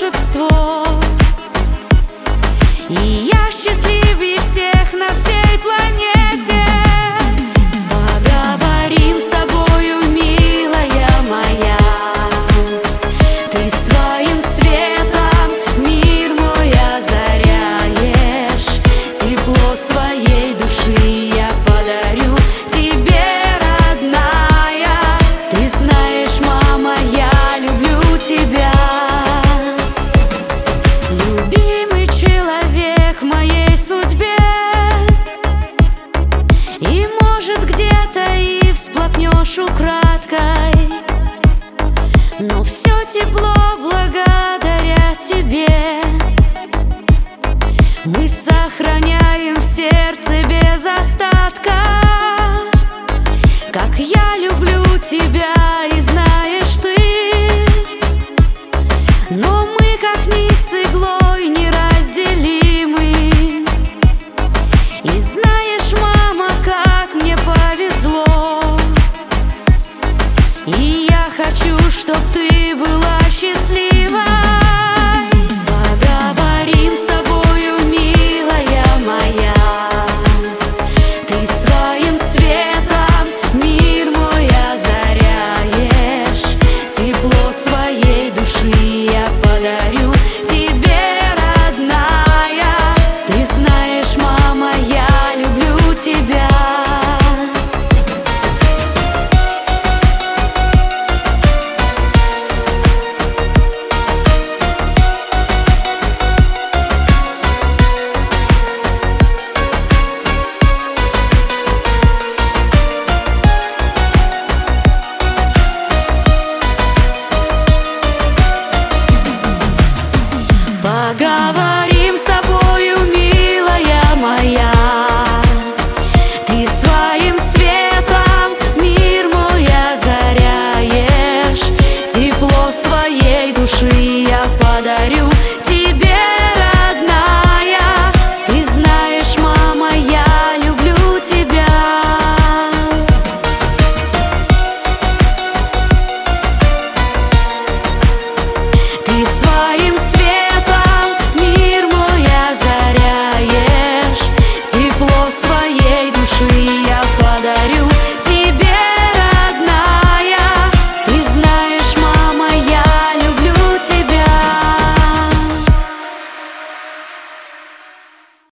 волшебство. И я счастливее всех на всей планете. Поговорим с тобою, милая моя. Ты своим светом мир мой озаряешь. Тепло своей души я подарю тебе, родная. Ты знаешь, мама, я люблю тебя. Любимый человек в моей судьбе. И может где-то и всплакнешь украдкой, но все тепло благодаря тебе мы сохраняем в сердце без остатка. Как я люблю тебя, и знаешь ты. Но мы как нить с иглой неразделимы. И знаешь, мама, как мне повезло. И я хочу, чтоб ты была счастливой. Поговорим с тобою, милая моя. Ты своим светом мир мой озаряешь. Тепло своей души я подарю тебе, родная. Ты знаешь, мама, я люблю тебя. Поговорим